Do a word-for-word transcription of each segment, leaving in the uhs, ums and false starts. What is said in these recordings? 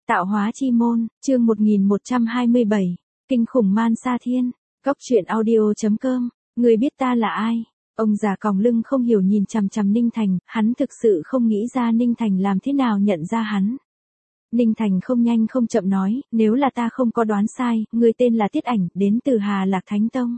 Tạo hóa chi môn, chương một nghìn một trăm hai mươi bảy, kinh khủng Man Sa Thiên, Cốc truyện audio.com, người biết ta là ai? Ông già còng lưng không hiểu nhìn chằm chằm Ninh Thành, hắn thực sự không nghĩ ra Ninh Thành làm thế nào nhận ra hắn. Ninh Thành không nhanh không chậm nói, nếu là ta không có đoán sai, người tên là Tiết Ảnh, đến từ Hà Lạc Thánh Tông.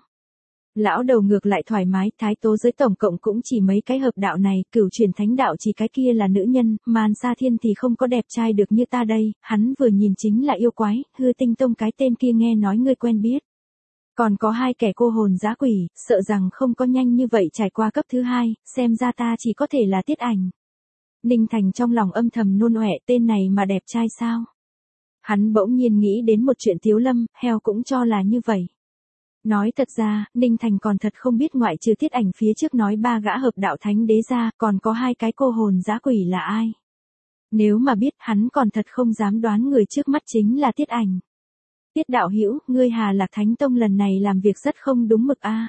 Lão đầu ngược lại thoải mái, thái tố giới tổng cộng cũng chỉ mấy cái hợp đạo này, cửu truyền thánh đạo chỉ cái kia là nữ nhân, Man Sa Thiên thì không có đẹp trai được như ta đây, hắn vừa nhìn chính là yêu quái, Hư Tinh Tông cái tên kia nghe nói ngươi quen biết. Còn có hai kẻ cô hồn dã quỷ, sợ rằng không có nhanh như vậy trải qua cấp thứ hai, xem ra ta chỉ có thể là Tiết Ảnh. Ninh Thành trong lòng âm thầm nôn ọe, tên này mà đẹp trai sao? Hắn bỗng nhiên nghĩ đến một chuyện Tiếu Lâm, heo cũng cho là như vậy. Nói thật ra, Ninh Thành còn thật không biết ngoại trừ Tiết Ảnh phía trước nói ba gã hợp đạo thánh đế ra, còn có hai cái cô hồn dã quỷ là ai. Nếu mà biết, hắn còn thật không dám đoán người trước mắt chính là Tiết Ảnh. Tiết đạo hữu, ngươi Hà Lạc Thánh Tông lần này làm việc rất không đúng mực a.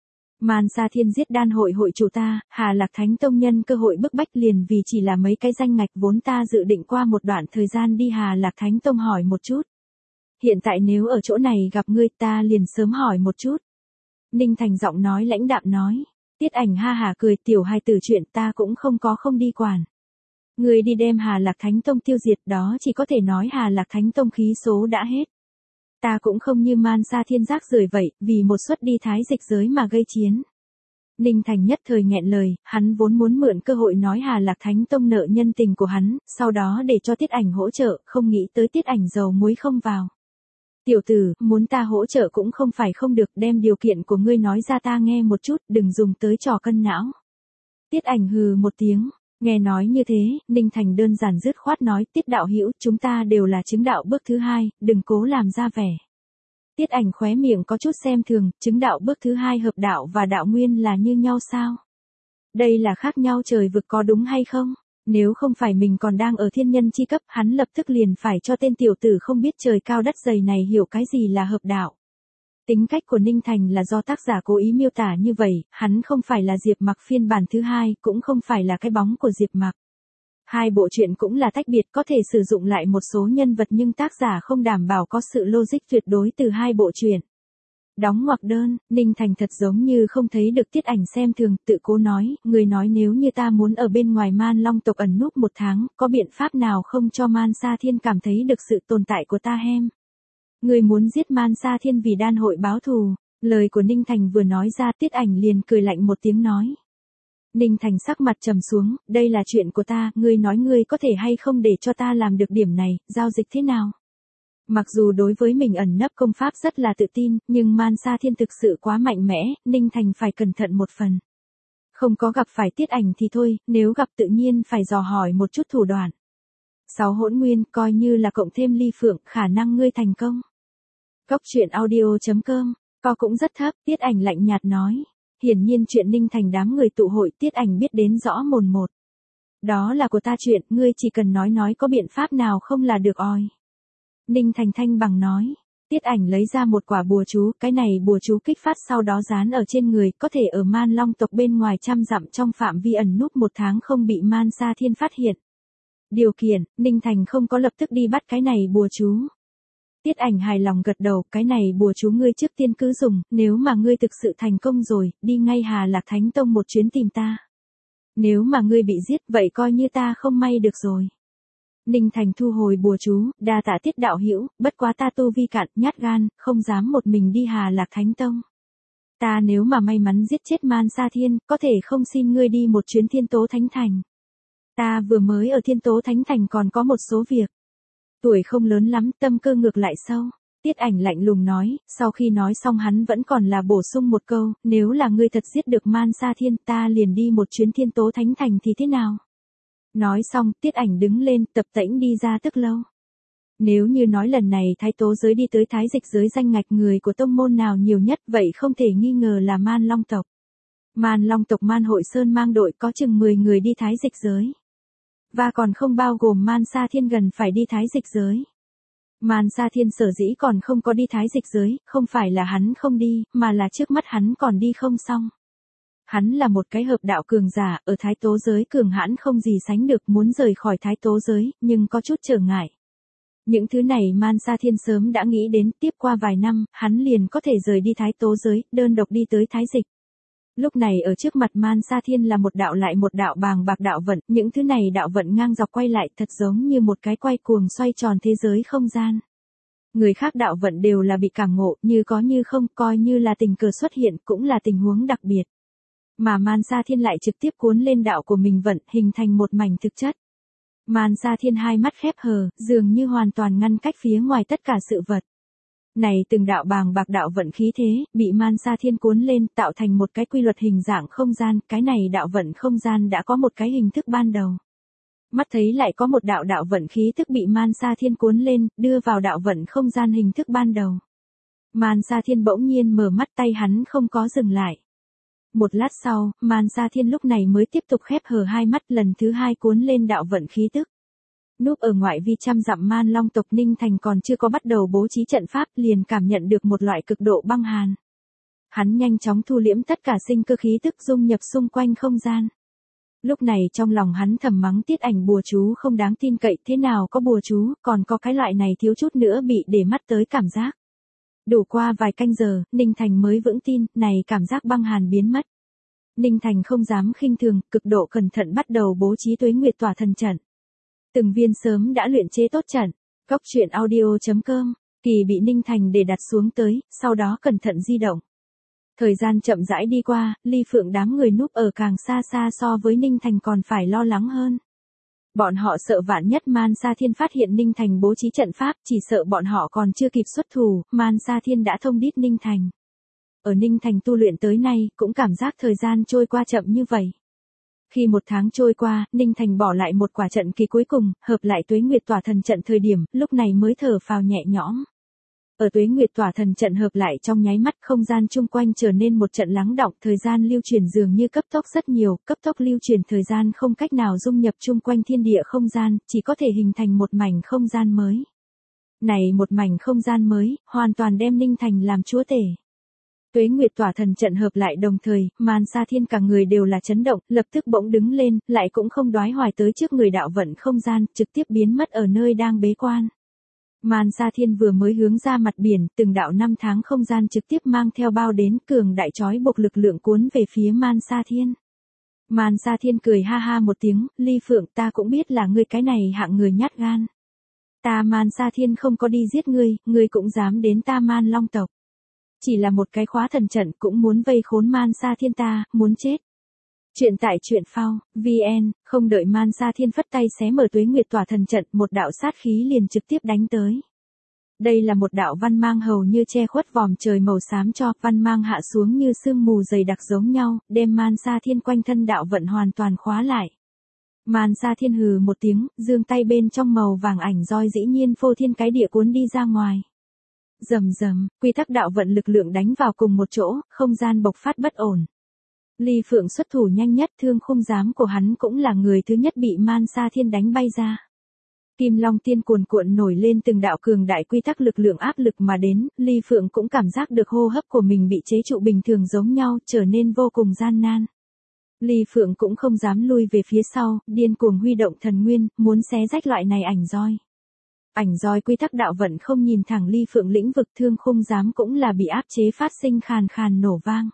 Man Sa Thiên giết đan hội hội chủ ta, Hà Lạc Thánh Tông nhân cơ hội bức bách liền vì chỉ là mấy cái danh ngạch vốn ta dự định qua một đoạn thời gian đi Hà Lạc Thánh Tông hỏi một chút. Hiện tại nếu ở chỗ này gặp ngươi ta liền sớm hỏi một chút. Ninh Thành giọng nói lãnh đạm nói. Tiết Ảnh ha hả cười, tiểu hài tử chuyện ta cũng không có không đi quản. Ngươi đi đem Hà Lạc Thánh Tông tiêu diệt đó chỉ có thể nói Hà Lạc Thánh Tông khí số đã hết. Ta cũng không như Man Sa Thiên rác rưởi vậy, vì một suất đi thái dịch giới mà gây chiến. Ninh Thành nhất thời nghẹn lời, hắn vốn muốn mượn cơ hội nói Hà Lạc Thánh Tông nợ nhân tình của hắn, sau đó để cho Tiết Ảnh hỗ trợ, không nghĩ tới Tiết Ảnh dầu muối không vào. Tiểu tử, muốn ta hỗ trợ cũng không phải không được, đem điều kiện của ngươi nói ra ta nghe một chút, đừng dùng tới trò cân não. Tiết Ảnh hừ một tiếng, nghe nói như thế, Ninh Thành đơn giản dứt khoát nói, Tiết đạo hữu, chúng ta đều là chứng đạo bước thứ hai, đừng cố làm ra vẻ. Tiết Ảnh khóe miệng có chút xem thường, chứng đạo bước thứ hai hợp đạo và đạo nguyên là như nhau sao? Đây là khác nhau trời vực có đúng hay không? Nếu không phải mình còn đang ở thiên nhân chi cấp, hắn lập tức liền phải cho tên tiểu tử không biết trời cao đất dày này hiểu cái gì là hợp đạo. Tính cách của Ninh Thành là do tác giả cố ý miêu tả như vậy, hắn không phải là Diệp Mặc phiên bản thứ hai, cũng không phải là cái bóng của Diệp Mặc. Hai bộ truyện cũng là tách biệt, có thể sử dụng lại một số nhân vật nhưng tác giả không đảm bảo có sự logic tuyệt đối từ hai bộ truyện. Đóng ngoặc đơn, Ninh Thành thật giống như không thấy được Tiết Ảnh xem thường, tự cố nói, người nói nếu như ta muốn ở bên ngoài Man Long tộc ẩn núp một tháng, có biện pháp nào không cho Man Sa Thiên cảm thấy được sự tồn tại của ta hem? Người muốn giết Man Sa Thiên vì đan hội báo thù, lời của Ninh Thành vừa nói ra Tiết Ảnh liền cười lạnh một tiếng nói. Ninh Thành sắc mặt trầm xuống, đây là chuyện của ta, ngươi nói ngươi có thể hay không để cho ta làm được điểm này, giao dịch thế nào? Mặc dù đối với mình ẩn nấp công pháp rất là tự tin, nhưng Man Sa Thiên thực sự quá mạnh mẽ, Ninh Thành phải cẩn thận một phần. Không có gặp phải Tiết Ảnh thì thôi, nếu gặp tự nhiên phải dò hỏi một chút thủ đoạn. Sáu hỗn nguyên, coi như là cộng thêm ly phượng, khả năng ngươi thành công. Cốc truyện audio.com, co cũng rất thấp, Tiết Ảnh lạnh nhạt nói. Hiển nhiên chuyện Ninh Thành đám người tụ hội Tiết Ảnh biết đến rõ mồn một. Đó là của ta chuyện, ngươi chỉ cần nói nói có biện pháp nào không là được oi. Ninh Thành thanh bằng nói. Tiết Ảnh lấy ra một quả bùa chú, cái này bùa chú kích phát sau đó dán ở trên người, có thể ở Man Long tộc bên ngoài trăm dặm trong phạm vi ẩn núp một tháng không bị Man Sa Thiên phát hiện. Điều kiện, Ninh Thành không có lập tức đi bắt cái này bùa chú. Tiết Ảnh hài lòng gật đầu, cái này bùa chú ngươi trước tiên cứ dùng, nếu mà ngươi thực sự thành công rồi, đi ngay Hà Lạc Thánh Tông một chuyến tìm ta. Nếu mà ngươi bị giết, vậy coi như ta không may được rồi. Ninh Thành thu hồi bùa chú, đa tạ Tiết đạo hữu, bất quá ta tu vi cạn, nhát gan, không dám một mình đi Hà Lạc Thánh Tông. Ta nếu mà may mắn giết chết Man Sa Thiên, có thể không xin ngươi đi một chuyến Thiên Tố Thánh Thành. Ta vừa mới ở Thiên Tố Thánh Thành còn có một số việc. Tuổi không lớn lắm, tâm cơ ngược lại sâu. Tiết Ảnh lạnh lùng nói, sau khi nói xong hắn vẫn còn là bổ sung một câu, nếu là ngươi thật giết được Man Sa Thiên ta liền đi một chuyến Thiên Tố Thánh Thành thì thế nào? Nói xong, Tiết Ảnh đứng lên, tập tễnh đi ra tức lâu. Nếu như nói lần này thái tố giới đi tới thái dịch giới danh ngạch người của tông môn nào nhiều nhất vậy không thể nghi ngờ là Man Long tộc. Man Long tộc Man Hội Sơn mang đội có chừng mười người đi thái dịch giới. Và còn không bao gồm Man Sa Thiên gần phải đi thái dịch giới. Man Sa Thiên sở dĩ còn không có đi thái dịch giới, không phải là hắn không đi, mà là trước mắt hắn còn đi không xong. Hắn là một cái hợp đạo cường giả, ở thái tố giới cường hãn không gì sánh được, muốn rời khỏi thái tố giới, nhưng có chút trở ngại. Những thứ này Man Sa Thiên sớm đã nghĩ đến, tiếp qua vài năm, hắn liền có thể rời đi Thái Tố giới, đơn độc đi tới Thái Dịch. Lúc này ở trước mặt Man Sa Thiên là một đạo lại một đạo bàng bạc đạo vận, những thứ này đạo vận ngang dọc quay lại thật giống như một cái quay cuồng xoay tròn thế giới không gian. Người khác đạo vận đều là bị cảm ngộ, như có như không, coi như là tình cờ xuất hiện, cũng là tình huống đặc biệt. Mà Man Sa Thiên lại trực tiếp cuốn lên đạo của mình vận, hình thành một mảnh thực chất. Man Sa Thiên hai mắt khép hờ, dường như hoàn toàn ngăn cách phía ngoài tất cả sự vật. Này từng đạo bàng bạc đạo vận khí thế, bị Man Sa Thiên cuốn lên, tạo thành một cái quy luật hình dạng không gian, cái này đạo vận không gian đã có một cái hình thức ban đầu. Mắt thấy lại có một đạo đạo vận khí thức bị Man Sa Thiên cuốn lên, đưa vào đạo vận không gian hình thức ban đầu. Man Sa Thiên bỗng nhiên mở mắt, tay hắn không có dừng lại. Một lát sau, Man Sa Thiên lúc này mới tiếp tục khép hờ hai mắt, lần thứ hai cuốn lên đạo vận khí tức. Núp ở ngoại vi trăm dặm Man Long tộc Ninh Thành còn chưa có bắt đầu bố trí trận pháp, liền cảm nhận được một loại cực độ băng hàn. Hắn nhanh chóng thu liễm tất cả sinh cơ khí tức dung nhập xung quanh không gian. Lúc này trong lòng hắn thầm mắng Tiết Ảnh bùa chú không đáng tin cậy, thế nào có bùa chú, còn có cái loại này thiếu chút nữa bị để mắt tới cảm giác. Đủ qua vài canh giờ, Ninh Thành mới vững tin, này cảm giác băng hàn biến mất. Ninh Thành không dám khinh thường, cực độ cẩn thận bắt đầu bố trí Tuế Nguyệt Tỏa Thần trận. Từng viên sớm đã luyện chế tốt trận. Cốc truyện audio chấm com, kỳ bị Ninh Thành để đặt xuống tới, sau đó cẩn thận di động. Thời gian chậm rãi đi qua, Ly Phượng đám người núp ở càng xa xa so với Ninh Thành còn phải lo lắng hơn. Bọn họ sợ vạn nhất Man Sa Thiên phát hiện Ninh Thành bố trí trận pháp, chỉ sợ bọn họ còn chưa kịp xuất thủ, Man Sa Thiên đã thông đít Ninh Thành. Ở Ninh Thành tu luyện tới nay, cũng cảm giác thời gian trôi qua chậm như vậy. Khi một tháng trôi qua, Ninh Thành bỏ lại một quả trận kỳ cuối cùng, hợp lại Tuế Nguyệt Tỏa Thần trận thời điểm, lúc này mới thở phào nhẹ nhõm. Ở Tuế Nguyệt Tỏa Thần trận hợp lại trong nháy mắt, không gian chung quanh trở nên một trận lắng đọng, thời gian lưu chuyển dường như cấp tốc rất nhiều, cấp tốc lưu chuyển thời gian không cách nào dung nhập chung quanh thiên địa không gian, chỉ có thể hình thành một mảnh không gian mới. Này một mảnh không gian mới, hoàn toàn đem Ninh Thành làm chúa tể. Tuế Nguyệt Tỏa Thần trận hợp lại đồng thời, Man Sa Thiên cả người đều là chấn động, lập tức bỗng đứng lên, lại cũng không đoái hoài tới trước người đạo vận không gian, trực tiếp biến mất ở nơi đang bế quan. Man Sa Thiên vừa mới hướng ra mặt biển, từng đạo năm tháng không gian trực tiếp mang theo bao đến, cường đại chói buộc lực lượng cuốn về phía Man Sa Thiên. Man Sa Thiên cười ha ha một tiếng, Ly Phượng, ta cũng biết là ngươi cái này hạng người nhát gan. Ta Man Sa Thiên không có đi giết ngươi, ngươi cũng dám đến ta Man Long tộc. Chỉ là một cái khóa thần trận cũng muốn vây khốn Man Sa Thiên ta, muốn chết. Chuyện tại truyện phao, vn, không đợi Man Sa Thiên phất tay xé mở Tuế Nguyệt Tỏa Thần trận, một đạo sát khí liền trực tiếp đánh tới. Đây là một đạo văn mang hầu như che khuất vòm trời màu xám cho, văn mang hạ xuống như sương mù dày đặc giống nhau, đem Man Sa Thiên quanh thân đạo vận hoàn toàn khóa lại. Man Sa Thiên hừ một tiếng, giương tay bên trong màu vàng ảnh roi dĩ nhiên phô thiên cái địa cuốn đi ra ngoài. Rầm rầm, quy tắc đạo vận lực lượng đánh vào cùng một chỗ, không gian bộc phát bất ổn. Ly Phượng xuất thủ nhanh nhất, thương khung giám của hắn cũng là người thứ nhất bị Man Sa Thiên đánh bay ra. Kim Long Tiên cuồn cuộn nổi lên từng đạo cường đại quy tắc lực lượng áp lực mà đến, Ly Phượng cũng cảm giác được hô hấp của mình bị chế trụ bình thường giống nhau, trở nên vô cùng gian nan. Ly Phượng cũng không dám lui về phía sau, điên cuồng huy động thần nguyên, muốn xé rách loại này ảnh roi. Ảnh roi quy tắc đạo vận không nhìn thẳng Ly Phượng lĩnh vực, thương khung giám cũng là bị áp chế phát sinh khàn khàn nổ vang.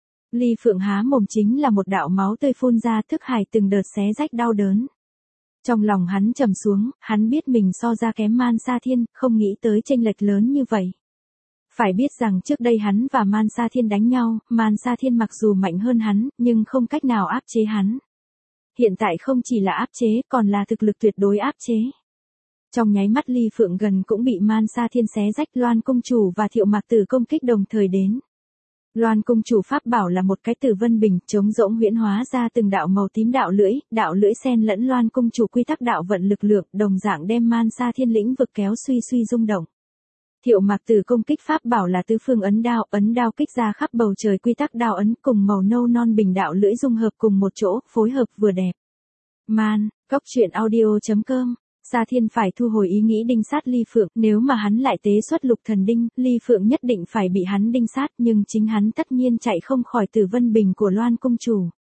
Ly Phượng há mồm chính là một đạo máu tươi phun ra, thức hải từng đợt xé rách đau đớn. Trong lòng hắn trầm xuống, hắn biết mình so ra kém Man Sa Thiên, không nghĩ tới chênh lệch lớn như vậy. Phải biết rằng trước đây hắn và Man Sa Thiên đánh nhau, Man Sa Thiên mặc dù mạnh hơn hắn, nhưng không cách nào áp chế hắn. Hiện tại không chỉ là áp chế, còn là thực lực tuyệt đối áp chế. Trong nháy mắt Ly Phượng gần cũng bị Man Sa Thiên xé rách, Loan Cung Chủ và Thiệu Mạc Tử công kích đồng thời đến. Loan Cung Chủ pháp bảo là một cái Tử Vân Bình, trống rỗng huyễn hóa ra từng đạo màu tím đạo lưỡi, đạo lưỡi xen lẫn Loan Cung Chủ quy tắc đạo vận lực lượng, đồng dạng đem Man Sa Thiên lĩnh vực kéo suy suy rung động. Thiệu Mạc Tử công kích pháp bảo là tứ phương ấn đao, ấn đao kích ra khắp bầu trời, quy tắc đao ấn cùng màu nâu non bình đạo lưỡi dung hợp cùng một chỗ, phối hợp vừa đẹp. Man, cốc truyện audio chấm com. Sa Thiên phải thu hồi ý nghĩ đinh sát Ly Phượng, nếu mà hắn lại tế xuất lục thần đinh, Ly Phượng nhất định phải bị hắn đinh sát, nhưng chính hắn tất nhiên chạy không khỏi Tử Vân Bình của Loan Cung Chủ.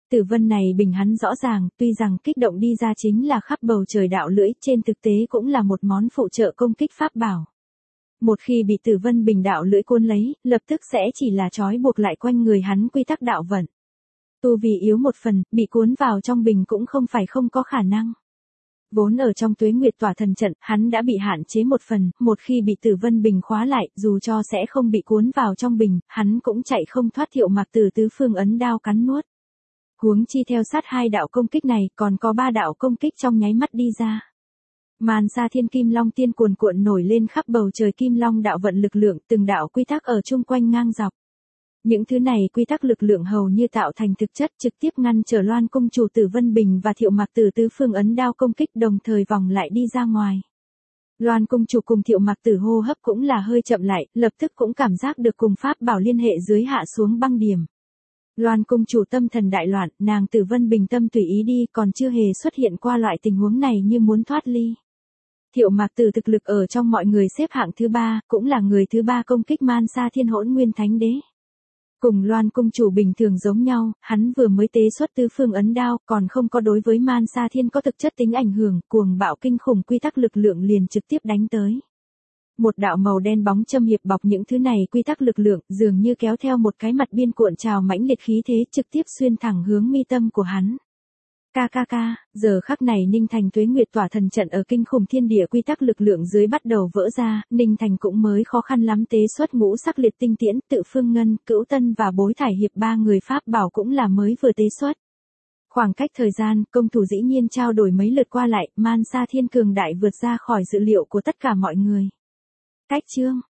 Tử vân này bình hắn rõ ràng, tuy rằng kích động đi ra chính là khắp bầu trời đạo lưỡi, trên thực tế cũng là một món phụ trợ công kích pháp bảo. Một khi bị tử vân bình đạo lưỡi cuốn lấy, lập tức sẽ chỉ là trói buộc lại quanh người hắn quy tắc đạo vận. Tu vì yếu một phần, bị cuốn vào trong bình cũng không phải không có khả năng. Vốn ở trong tuế nguyệt tỏa thần trận, hắn đã bị hạn chế một phần, một khi bị tử vân bình khóa lại, dù cho sẽ không bị cuốn vào trong bình, hắn cũng chạy không thoát Thiệu Mạc Tử tứ phương ấn đao cắn nuốt. Huống chi theo sát hai đạo công kích này, còn có ba đạo công kích trong nháy mắt đi ra. Man Sa Thiên Kim Long Tiên cuồn cuộn nổi lên khắp bầu trời kim long đạo vận lực lượng, từng đạo quy tắc ở chung quanh ngang dọc. Những thứ này quy tắc lực lượng hầu như tạo thành thực chất trực tiếp ngăn trở Loan cung chủ Tử Vân Bình và Thiệu Mạc Tử tứ phương ấn đao công kích đồng thời vòng lại đi ra ngoài. Loan cung chủ cùng Thiệu Mạc Tử hô hấp cũng là hơi chậm lại, lập tức cũng cảm giác được cùng pháp bảo liên hệ dưới hạ xuống băng điểm. Loan cung chủ tâm thần đại loạn, nàng Tử Vân bình tâm tùy ý đi, còn chưa hề xuất hiện qua loại tình huống này như muốn thoát ly. Thiệu Mạc Tử thực lực ở trong mọi người xếp hạng thứ ba, cũng là người thứ ba công kích Man Sa Thiên Hỗn Nguyên Thánh Đế. Cùng Loan cung chủ bình thường giống nhau, hắn vừa mới tế xuất tứ phương ấn đao, còn không có đối với Man Sa Thiên có thực chất tính ảnh hưởng, cuồng bạo kinh khủng quy tắc lực lượng liền trực tiếp đánh tới. Một đạo màu đen bóng châm hiệp bọc những thứ này quy tắc lực lượng, dường như kéo theo một cái mặt biên cuộn trào mãnh liệt khí thế trực tiếp xuyên thẳng hướng mi tâm của hắn. Ca ca ca, giờ khắc này Ninh Thành tuế nguyệt tỏa thần trận ở kinh khủng thiên địa quy tắc lực lượng dưới bắt đầu vỡ ra, Ninh Thành cũng mới khó khăn lắm tế xuất ngũ sắc liệt tinh tiễn, Tự Phương Ngân, Cửu Tân và Bối Thải Hiệp ba người pháp bảo cũng là mới vừa tế xuất. Khoảng cách thời gian, công thủ dĩ nhiên trao đổi mấy lượt qua lại, Man Sa Thiên cường đại vượt ra khỏi dự liệu của tất cả mọi người. Cách chương